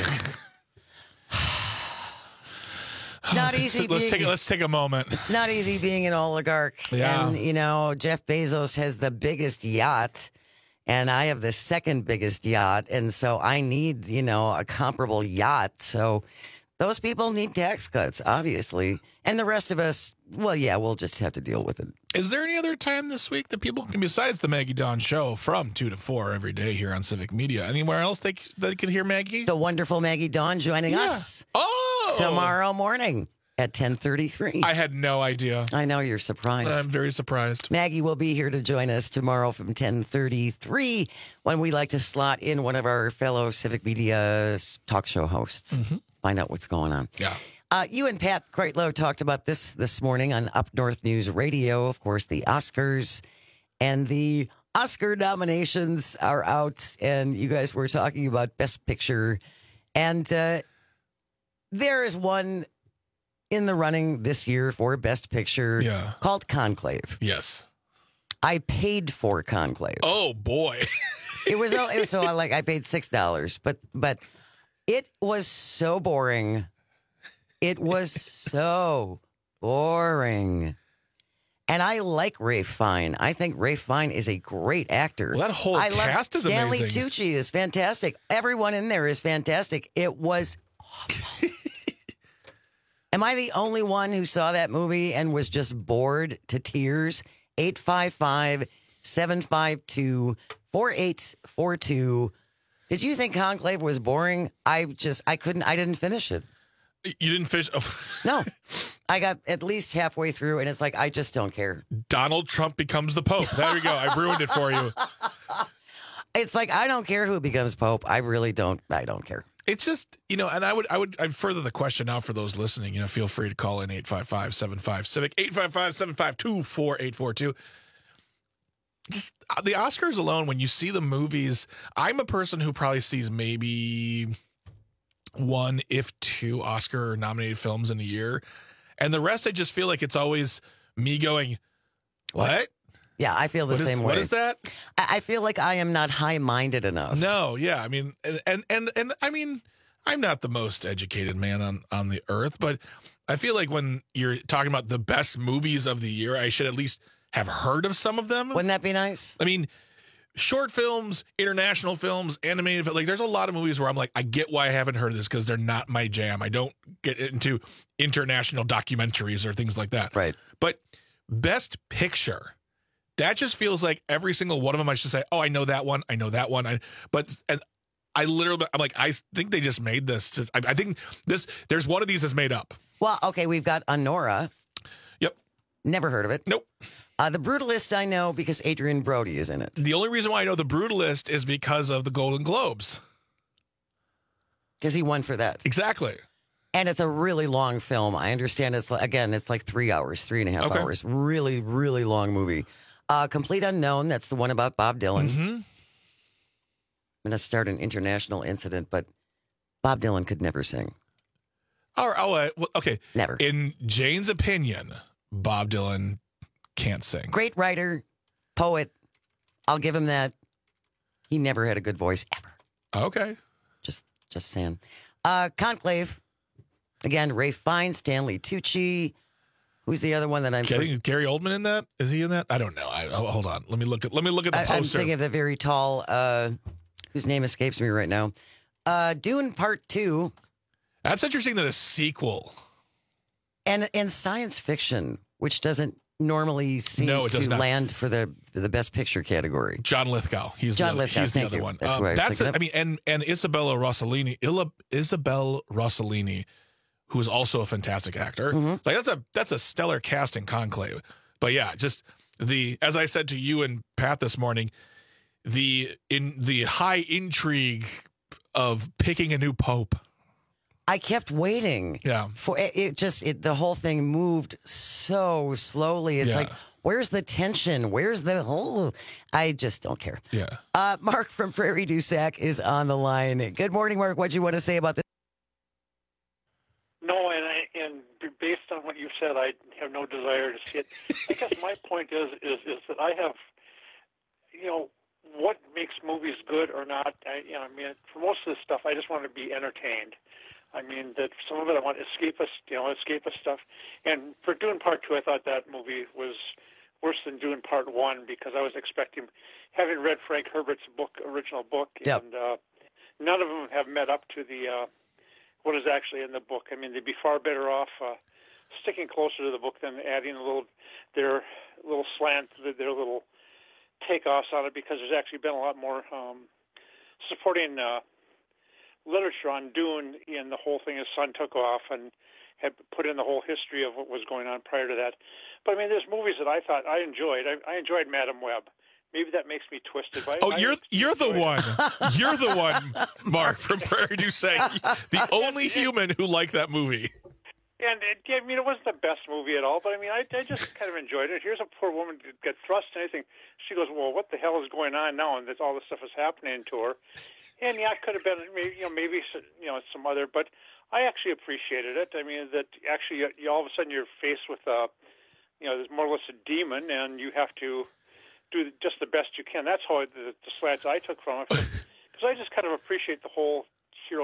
It's not easy. Let's take a moment. It's not easy being an oligarch. Yeah. And, you know, Jeff Bezos has the biggest yacht, and I have the second biggest yacht. And so I need, you know, a comparable yacht. So those people need tax cuts, obviously. And the rest of us, well, yeah, we'll just have to deal with it. Is there any other time this week that people can, besides the Maggie Dawn show from 2 to 4 every day here on Civic Media, anywhere else they could hear Maggie? The wonderful Maggie Dawn joining us tomorrow morning at 10:33. I had no idea. I know you're surprised. I'm very surprised. Maggie will be here to join us tomorrow from 10:33 when we like to slot in one of our fellow Civic Media talk show hosts. Find out what's going on. Yeah. You and Pat Kreitlow talked about this morning on Up North News Radio. Of course, the Oscars and the Oscar nominations are out, and you guys were talking about Best Picture. And there is one in the running this year for Best Picture called Conclave. Yes. I paid for Conclave. Oh, boy. It was so I paid $6, but it was so boring. It was so boring. And I like Ralph Fiennes. I think Ralph Fiennes is a great actor. Well, that whole cast is Stanley amazing. Tucci is fantastic. Everyone in there is fantastic. It was awful. Am I the only one who saw that movie and was just bored to tears? 855-752-4842. Did you think Conclave was boring? I didn't finish it. You didn't finish? Oh. No. I got at least halfway through, and it's like, I just don't care. Donald Trump becomes the Pope. There we go. I ruined it for you. It's like, I don't care who becomes Pope. I really don't. I don't care. It's just, you know, and I'd further the question now for those listening. You know, feel free to call in 855-75-CIVIC, 855-752-4842. Just the Oscars alone, when you see the movies, I'm a person who probably sees maybe 1, if 2 Oscar nominated films in a year. And the rest, I just feel like it's always me going, what? Yeah, I feel the same way. What is that? I feel like I am not high-minded enough. No, yeah. I mean, and I mean, I'm not the most educated man on the earth, but I feel like when you're talking about the best movies of the year, I should at least have heard of some of them. Wouldn't that be nice? I mean, short films, international films, animated, like there's a lot of movies where I'm like, I get why I haven't heard of this because they're not my jam. I don't get into international documentaries or things like that. Right. But Best Picture, that just feels like every single one of them I should say, oh, I know that one. I know that one. I'm like, I think they just made this. I think there's one of these is made up. Well, okay, we've got Anora. Yep. Never heard of it. Nope. The Brutalist I know because Adrian Brody is in it. The only reason why I know The Brutalist is because of the Golden Globes. Because he won for that. Exactly. And it's a really long film. I understand it's like 3 hours, 3.5 hours. Really, really long movie. Complete Unknown, that's the one about Bob Dylan. Mm-hmm. going to start an international incident, but Bob Dylan could never sing. Okay. Never. In Jane's opinion, Bob Dylan can't sing. Great writer, poet. I'll give him that. He never had a good voice ever. Okay. Just saying. Conclave. Again, Ray Fiennes, Stanley Tucci. Who's the other one that I'm getting? Gary Oldman in that? Is he in that? I don't know. Hold on. Let me look at the poster. I'm thinking of the very tall, whose name escapes me right now. Dune Part 2. That's interesting that a sequel. And science fiction, which doesn't normally seem to land for the best picture category. John Lithgow. He's John the Lithgow. He's the Thank other you. one. That's what I was thinking of. And Isabella Rossellini. Isabel Rossellini, who is also a fantastic actor. Mm-hmm. Like that's a stellar cast in Conclave. But yeah, just as I said to you and Pat this morning, the high intrigue of picking a new pope. I kept waiting. Yeah. For the whole thing moved so slowly. It's like, where's the tension? Where's the whole? I just don't care. Yeah. Mark from Prairie du Sac is on the line. Good morning, Mark. What do you want to say about this? No, and based on what you said, I have no desire to see it. I guess my point is that I have, what makes movies good or not. For most of this stuff, I just want to be entertained. I mean, that some of it I want escapist stuff. And for Dune Part 2, I thought that movie was worse than Dune Part 1 because I was expecting, having read Frank Herbert's original book, and none of them have met up to the what is actually in the book. I mean, they'd be far better off sticking closer to the book than adding their little slant, their little takeoffs on it, because there's actually been a lot more supporting literature on Dune, and the whole thing his son took off and had put in the whole history of what was going on prior to that. But I mean, there's movies that I thought I enjoyed. I enjoyed Madam Web. Maybe that makes me twisted. But You're the one. You're the one, Mark from Prairie du Sac, the only human who liked that movie. And it wasn't the best movie at all, but I mean, I just kind of enjoyed it. Here's a poor woman get thrust in anything. She goes, "Well, what the hell is going on now?" And all this stuff is happening to her. And yeah, it could have been maybe some other, but I actually appreciated it. I mean, that actually you all of a sudden you're faced with there's more or less a demon, and you have to do just the best you can. That's how the slants I took from it, because I just kind of appreciate the whole hero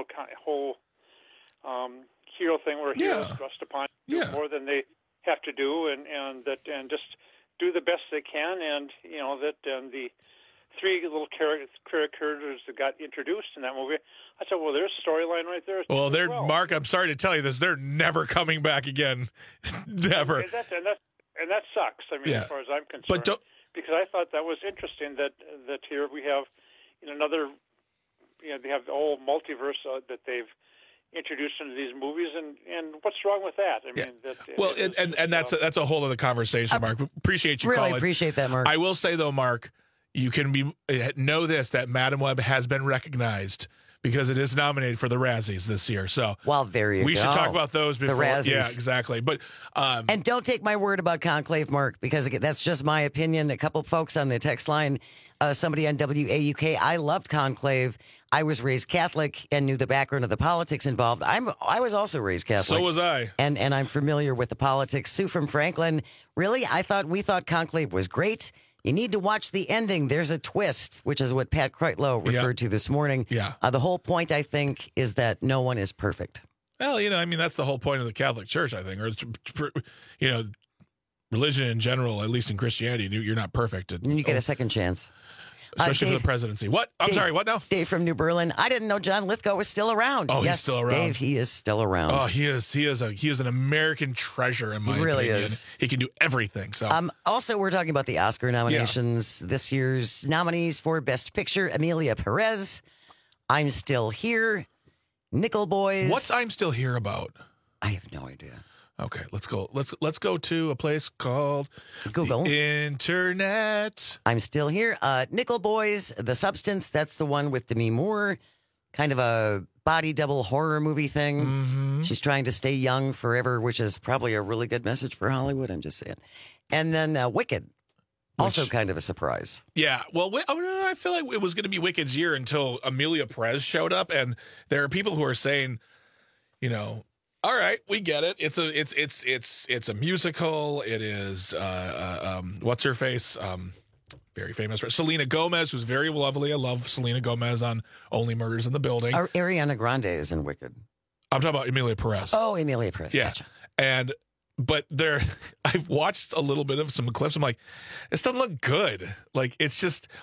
thing where heroes thrust upon more than they have to do, and just do the best they can, and the three little characters that got introduced in that movie. I said, well, there's a storyline right there. Well, Mark, I'm sorry to tell you this, they're never coming back again. Never. And that sucks. I mean, as far as I'm concerned, because I thought that was interesting that here we have another. They have the whole multiverse that they've introduced into these movies, and what's wrong with that? I mean, and that's a whole other conversation, Mark. Appreciate you really calling. Appreciate that, Mark. I will say though, Mark, you can know this, that Madam Web has been recognized because it is nominated for the Razzies this year. So there you go. We should talk about those before. The Razzies. Yeah, exactly. But and don't take my word about Conclave, Mark, because again, that's just my opinion. A couple of folks on the text line, somebody on WAUK, I loved Conclave. I was raised Catholic and knew the background of the politics involved. I was also raised Catholic. So was I. And I'm familiar with the politics. Sue from Franklin, really, we thought Conclave was great. You need to watch the ending. There's a twist, which is what Pat Kreitlow referred to this morning. Yeah. The whole point, I think, is that no one is perfect. Well, I mean, that's the whole point of the Catholic Church, I think, or religion in general, at least in Christianity, you're not perfect. You get a second chance. Especially for the presidency. What? I'm sorry, what now? Dave from New Berlin. I didn't know John Lithgow was still around. Oh, yes, he's still around. Dave, he is still around. Oh, he is an American treasure, in my opinion. He really is. He can do everything. So, also, we're talking about the Oscar nominations. This year's nominees for Best Picture: Emilia Perez, I'm Still Here, Nickel Boys. What's I'm Still Here about? I have no idea. Okay, let's go. Let's go to a place called Google the Internet. I'm Still Here. Nickel Boys, The Substance. That's the one with Demi Moore. Kind of a body double horror movie thing. Mm-hmm. She's trying to stay young forever, which is probably a really good message for Hollywood. I'm just saying. And then Wicked. Also kind of a surprise. Yeah. Well, I feel like it was going to be Wicked's year until Emilia Perez showed up, and there are people who are saying, you know, all right, we get it. It's a musical. It is what's her face? Very famous. Selena Gomez, who's very lovely. I love Selena Gomez on Only Murders in the Building. Ariana Grande is in Wicked. I'm talking about Emilia Perez. Oh, Emilia Perez. Yeah. Gotcha. But I've watched a little bit of some clips. I'm like, this doesn't look good. Like, it's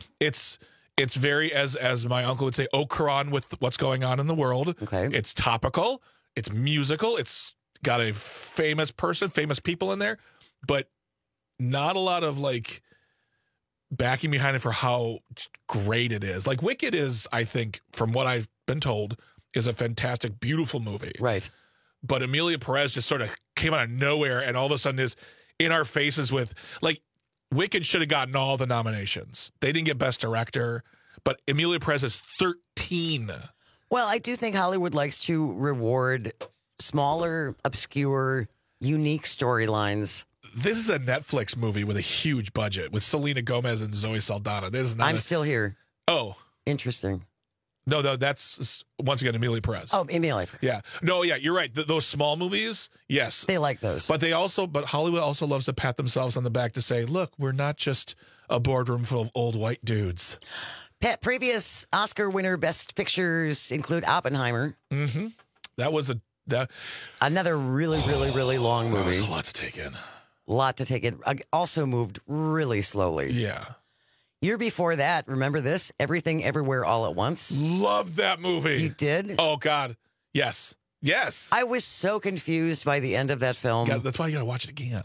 very, as my uncle would say, au courant with what's going on in the world. Okay. It's topical. It's musical. It's got a famous people in there, but not a lot of like backing behind it for how great it is. Like Wicked is, I think, from what I've been told, is a fantastic, beautiful movie. Right. But Emilia Perez just sort of came out of nowhere and all of a sudden is in our faces with, like, Wicked should have gotten all the nominations. They didn't get Best Director, but Emilia Perez is 13. Well, I do think Hollywood likes to reward smaller, obscure, unique storylines. This is a Netflix movie with a huge budget with Selena Gomez and Zoe Saldana. This is not I'm still here. Oh. Interesting. No, that's, once again, Emilia Perez. Oh, Emilia Perez. Yeah. No, yeah, you're right. Those small movies, yes. They like those. But Hollywood also loves to pat themselves on the back to say, look, we're not just a boardroom full of old white dudes. Previous Oscar winner Best Pictures include Oppenheimer. Mm-hmm. That was another really, really, really long movie. That was a lot to take in. Lot to take in. Also moved really slowly. Yeah. Year before that, remember this? Everything Everywhere All at Once. Love that movie. You did? Oh, God. Yes. Yes. I was so confused by the end of that film. God, that's why you got to watch it again.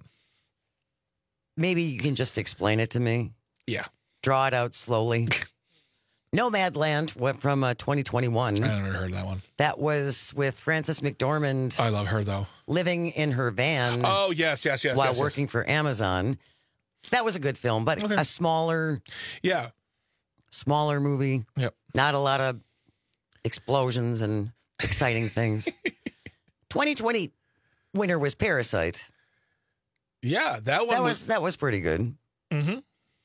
Maybe you can just explain it to me. Yeah. Draw it out slowly. Nomadland went from 2021. I never heard that one. That was with Frances McDormand. I love her, though. Living in her van. Oh, yes. While working for Amazon. That was a good film, but a smaller movie. Yep. Not a lot of explosions and exciting things. 2020 winner was Parasite. Yeah, that was pretty good. Mm-hmm.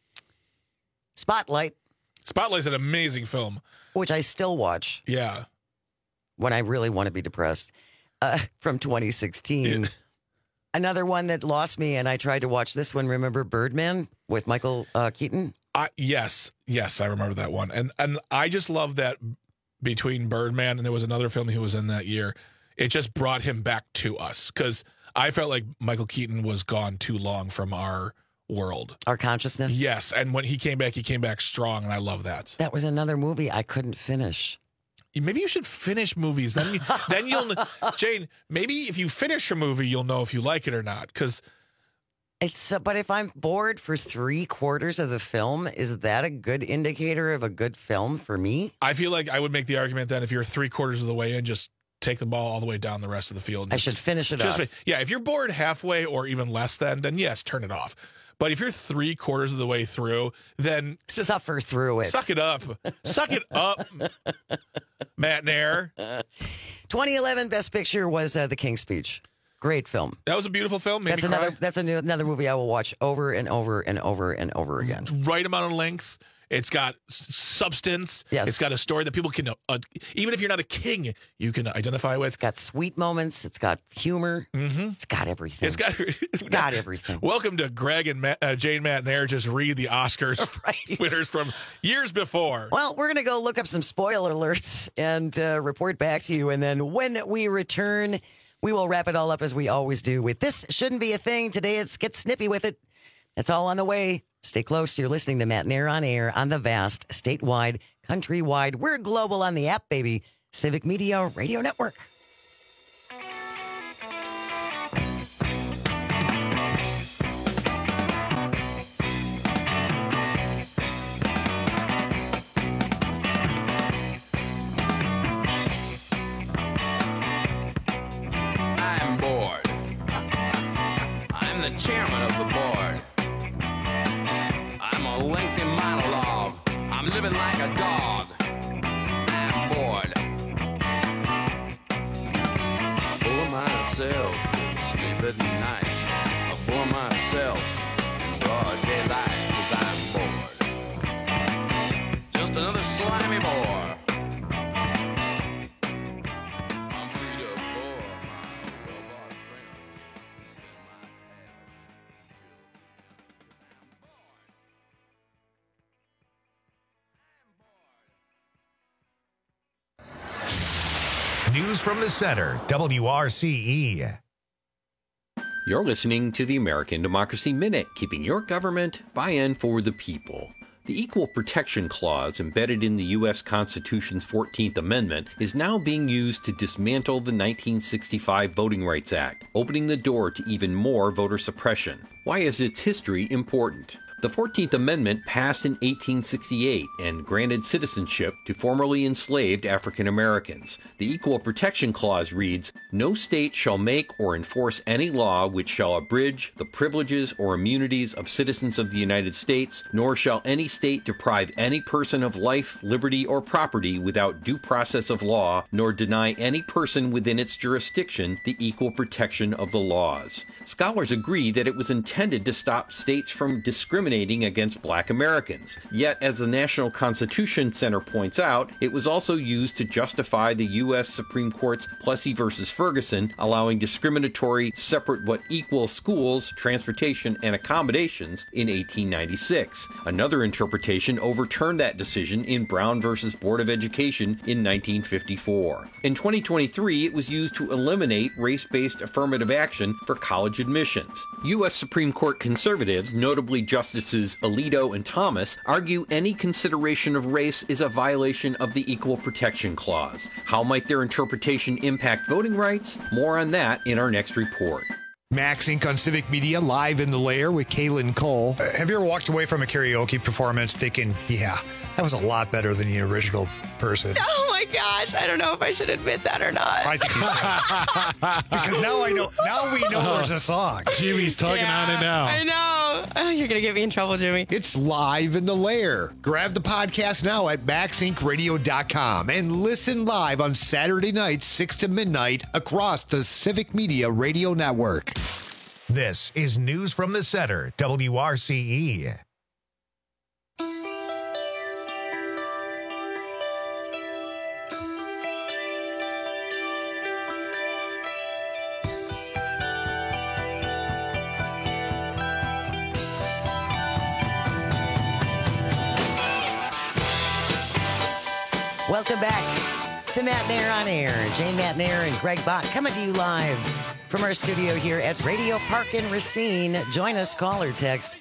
Spotlight's an amazing film, which I still watch. Yeah. When I really want to be depressed. From 2016. Yeah. Another one that lost me, and I tried to watch this one. Remember Birdman with Michael Keaton? Yes, I remember that one. And I just love that between Birdman and there was another film he was in that year, it just brought him back to us because I felt like Michael Keaton was gone too long from our world. Our consciousness? Yes, and when he came back strong, and I love that. That was another movie I couldn't finish. Maybe you should finish movies. Then you'll, Jane, maybe if you finish a movie, you'll know if you like it or not. Because but if I'm bored for 3/4 of the film, is that a good indicator of a good film for me? I feel like I would make the argument that if you're 3/4 of the way in, just take the ball all the way down the rest of the field. I should finish it off. Yeah, if you're bored halfway or even less then yes, turn it off. But if you're 3/4 of the way through, then just suffer through it. Suck it up. Suck it up, Matt Nair. 2011 Best Picture was The King's Speech. Great film. That was a beautiful film. That's another movie I will watch over and over and over and over again. Right amount of length. It's got substance. Yes. It's got a story that people can, even if you're not a king, you can identify with. It's got sweet moments. It's got humor. Mm-hmm. It's got everything. It's got everything. Welcome to Greg and Jane, Matt, and Nair just read the Oscars winners from years before. Well, we're going to go look up some spoiler alerts and report back to you. And then when we return, we will wrap it all up as we always do with This Shouldn't Be a Thing. Today, it's Get Snippy with It. That's all on the way. Stay close. You're listening to Matt Nair on air on the vast, statewide, countrywide. We're global on the app, baby. Civic Media Radio Network. I'm bored. I'm the chairman of the board. I'm a lengthy monologue. I'm living like a dog. I'm bored. I bore myself to sleep at night. I bore myself in broad daylight, 'cause me more. News from the Center, WRCE. You're listening to the American Democracy Minute, keeping your government by and for the people. The Equal Protection Clause embedded in the U.S. Constitution's 14th Amendment is now being used to dismantle the 1965 Voting Rights Act, opening the door to even more voter suppression. Why is its history important? The 14th Amendment passed in 1868 and granted citizenship to formerly enslaved African Americans. The Equal Protection Clause reads, "No state shall make or enforce any law which shall abridge the privileges or immunities of citizens of the United States, nor shall any state deprive any person of life, liberty, or property without due process of law, nor deny any person within its jurisdiction the equal protection of the laws." Scholars agree that it was intended to stop states from discriminating against Black Americans. Yet, as the National Constitution Center points out, it was also used to justify the U.S. Supreme Court's Plessy v. Ferguson, allowing discriminatory, separate but equal schools, transportation, and accommodations in 1896. Another interpretation overturned that decision in Brown v. Board of Education in 1954. In 2023, it was used to eliminate race-based affirmative action for college admissions. U.S. Supreme Court conservatives, notably Justices Alito and Thomas, argue any consideration of race is a violation of the Equal Protection Clause. How might their interpretation impact voting rights? More on that in our next report. Max Inc. on Civic Media, live in the lair with Kaylin Cole. Have you ever walked away from a karaoke performance thinking, yeah, that was a lot better than the original person? Oh my gosh, I don't know if I should admit that or not. I think you should. Because now we know there's a song. Jimmy's tugging on it now. I know. Oh, you're going to get me in trouble, Jimmy. It's live in the lair. Grab the podcast now at maxincradio.com and listen live on Saturday nights, 6 to midnight, across the Civic Media Radio Network. This is News from the Center, WRCE. Welcome back to Matt Nair on Air. Jane Matt Nair and Greg Bott coming to you live from our studio here at Radio Park in Racine. Join us, call or text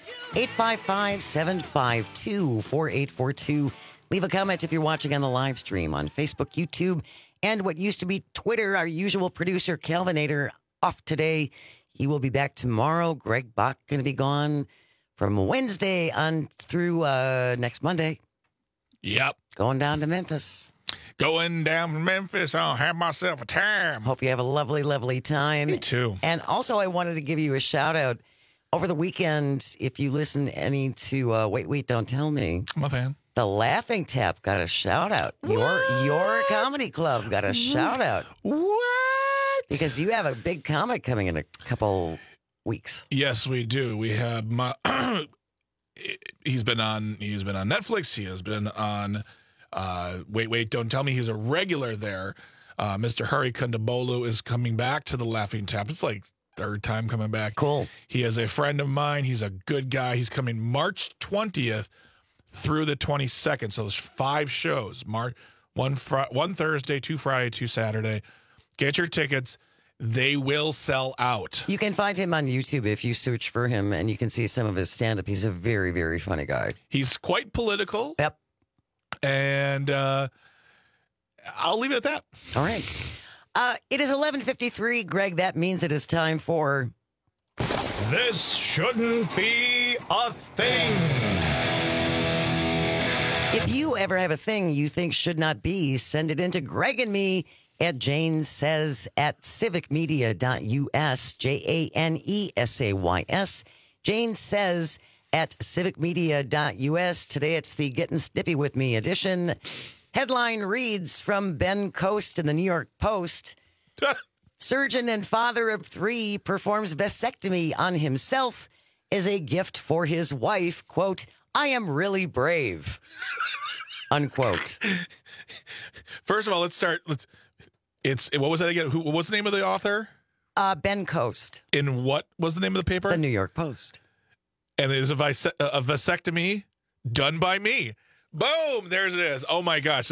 855-752-4842. Leave a comment if you're watching on the live stream on Facebook, YouTube, and what used to be Twitter. Our usual producer, Calvinator, off today. He will be back tomorrow. Greg Bott going to be gone from Wednesday on through next Monday. Yep. Going down to Memphis. Going down to Memphis. I'll have myself a time. Hope you have a lovely, lovely time. Me too. And also, I wanted to give you a shout out over the weekend. If you listen to Wait, Don't Tell Me. I'm a fan. The Laughing Tap got a shout out. Your comedy club got a shout out. What? Because you have a big comic coming in a couple weeks. Yes, we do. We have he's been on Netflix. He has been on Wait, Don't Tell Me. He's a regular there. Mr. Hari Kondabolu is coming back to the Laughing Tap. It's like third time coming back. Cool. He is a friend of mine. He's a good guy. He's coming March 20th through the 22nd. So there's 5 shows. One Thursday, 2 Friday, 2 Saturday. Get your tickets. They will sell out. You can find him on YouTube if you search for him, and you can see some of his stand-up. He's a very, very funny guy. He's quite political. Yep. And I'll leave it at that. All right. It is 11:53, Greg. That means it is time for... This shouldn't be a thing. If you ever have a thing you think should not be, send it in to Greg and me at Jane Says at civicmedia.us, JANESAYS. Jane Says at civicmedia.us. Today it's the Getting Snippy With Me edition. Headline reads from Ben Coast in the New York Post. Surgeon and father of 3 performs vasectomy on himself as a gift for his wife. Quote, I am really brave. unquote. First of all, let's start. What was that again? What was the name of the author? Ben Coast. In what was the name of the paper? The New York Post. And it is a vasectomy done by me. Boom! There it is. Oh my gosh,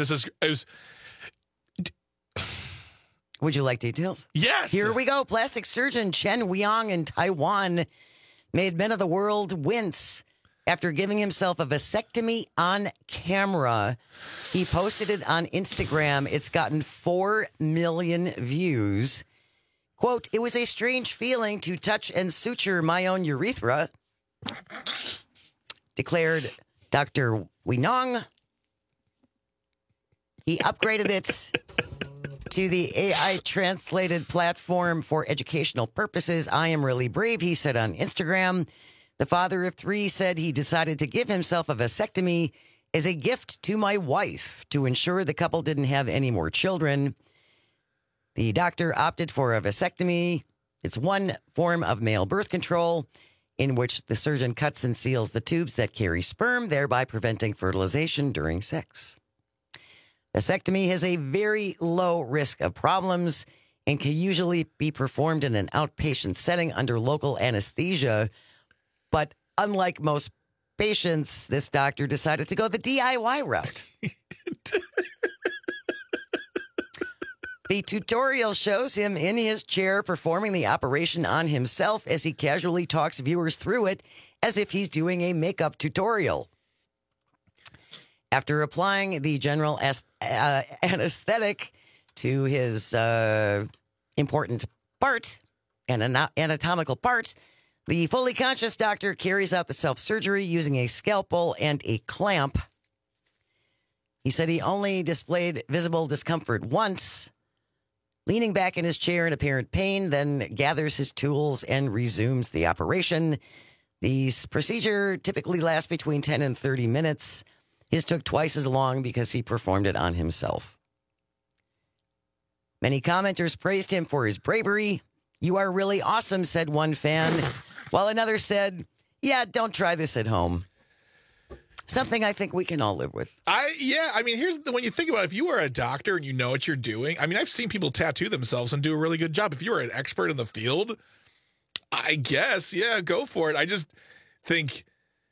Would you like details? Yes. Here we go. Plastic surgeon Chen Weong in Taiwan made men of the world wince after giving himself a vasectomy on camera. He posted it on Instagram. It's gotten 4 million views. Quote, "It was a strange feeling to touch and suture my own urethra," declared Dr. Weong. He upgraded it to the AI translated platform for educational purposes. "I am really brave," he said on Instagram. The father of 3 said he decided to give himself a vasectomy as a gift to my wife to ensure the couple didn't have any more children. The doctor opted for a vasectomy. It's one form of male birth control in which the surgeon cuts and seals the tubes that carry sperm, thereby preventing fertilization during sex. Vasectomy has a very low risk of problems and can usually be performed in an outpatient setting under local anesthesia. But unlike most patients, this doctor decided to go the DIY route. The tutorial shows him in his chair performing the operation on himself as he casually talks viewers through it as if he's doing a makeup tutorial. After applying the general anesthetic to his important part, an anatomical part, the fully conscious doctor carries out the self-surgery using a scalpel and a clamp. He said he only displayed visible discomfort once, leaning back in his chair in apparent pain, then gathers his tools and resumes the operation. The procedure typically lasts between 10 and 30 minutes. His took twice as long because he performed it on himself. Many commenters praised him for his bravery. "You are really awesome," said one fan, while another said, "Yeah, don't try this at home." Something I think we can all live with. When you think about it, if you are a doctor and you know what you're doing, I've seen people tattoo themselves and do a really good job. If you're an expert in the field, I guess, yeah, go for it. I just think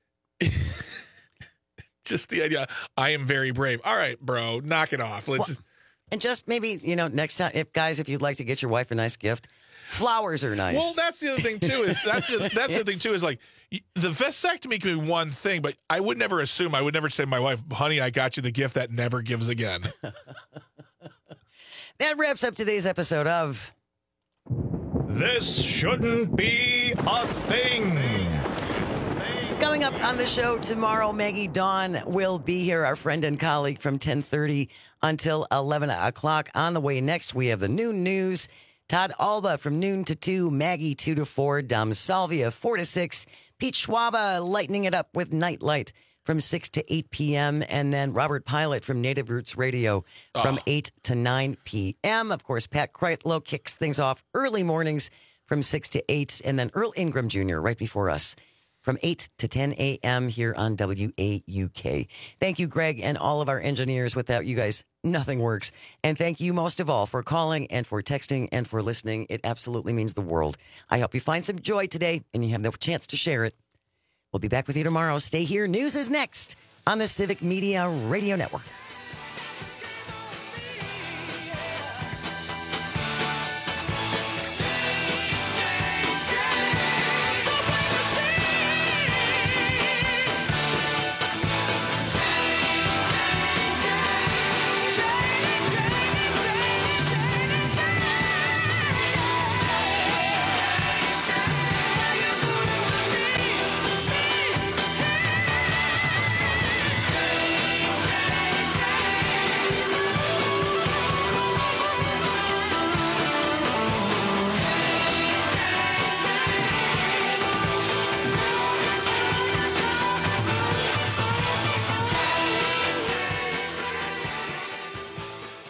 just the idea, I am very brave. All right, bro, knock it off. And just maybe, next time, if you'd like to get your wife a nice gift, flowers are nice. Well, that's the other thing too. Is like the vasectomy can be one thing, but I would never assume. I would never say to my wife, "Honey, I got you the gift that never gives again." That wraps up today's episode of This Shouldn't Be a Thing. Coming up on the show tomorrow, Maggie Dawn will be here, our friend and colleague, from 10:30 until 11 o'clock. On the way next, we have the noon news. Todd Alba from noon to 2, Maggie 2 to 4, Dom Salvia 4 to 6, Pete Schwaba lightening it up with Nightlight from 6 to 8 p.m., and then Robert Pilot from Native Roots Radio from 8 to 9 p.m. Of course, Pat Kreitlow kicks things off early mornings from 6 to 8, and then Earl Ingram Jr. right before us from 8 to 10 a.m. here on WAUK. Thank you, Greg, and all of our engineers. Without you guys, nothing works. And thank you most of all for calling and for texting and for listening. It absolutely means the world. I hope you find some joy today and you have the chance to share it. We'll be back with you tomorrow. Stay here. News is next on the Civic Media Radio Network.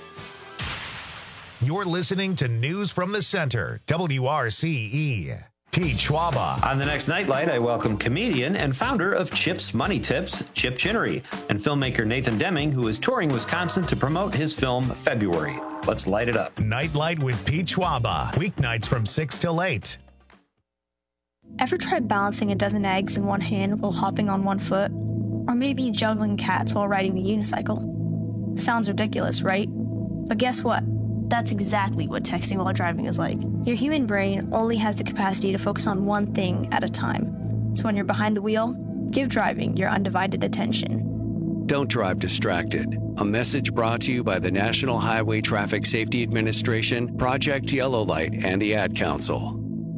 You're listening to News from the Center, WRCE. Pete Schwaba. On the next Nightlight, I welcome comedian and founder of Chip's Money Tips, Chip Chinnery, and filmmaker Nathan Deming, who is touring Wisconsin to promote his film February. Let's light it up. Nightlight with Pete Schwaba. Weeknights from 6 till 8. Ever tried balancing a dozen eggs in one hand while hopping on one foot? Or maybe juggling cats while riding the unicycle? Sounds ridiculous, right? But guess what? That's exactly what texting while driving is like. Your human brain only has the capacity to focus on one thing at a time. So when you're behind the wheel, give driving your undivided attention. Don't drive distracted. A message brought to you by the National Highway Traffic Safety Administration, Project Yellow Light, and the Ad Council.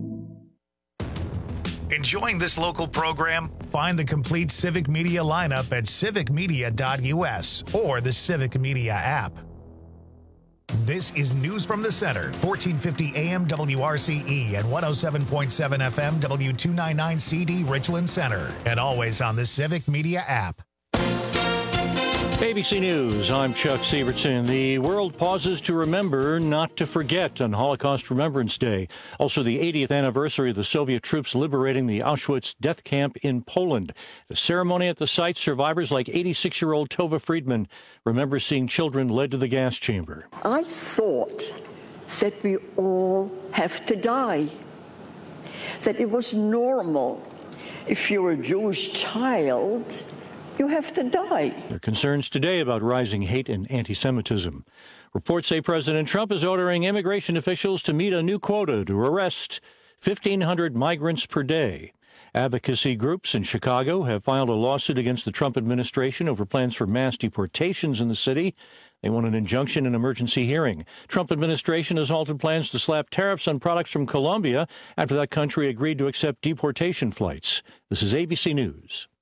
Enjoying this local program? Find the complete Civic Media lineup at civicmedia.us or the Civic Media app. This is News from the Center, 1450 AM WRCE and 107.7 FM W299 CD Richland Center, and always on the Civic Media app. ABC News, I'm Chuck Sievertson. The world pauses to remember, not to forget on Holocaust Remembrance Day. Also the 80th anniversary of the Soviet troops liberating the Auschwitz death camp in Poland. The ceremony at the site, survivors like 86-year-old Tova Friedman remember seeing children led to the gas chamber. I thought that we all have to die, that it was normal. If you're a Jewish child, you have to die. There are concerns today about rising hate and anti-Semitism. Reports say President Trump is ordering immigration officials to meet a new quota to arrest 1,500 migrants per day. Advocacy groups in Chicago have filed a lawsuit against the Trump administration over plans for mass deportations in the city. They want an injunction and emergency hearing. Trump administration has halted plans to slap tariffs on products from Colombia after that country agreed to accept deportation flights. This is ABC News.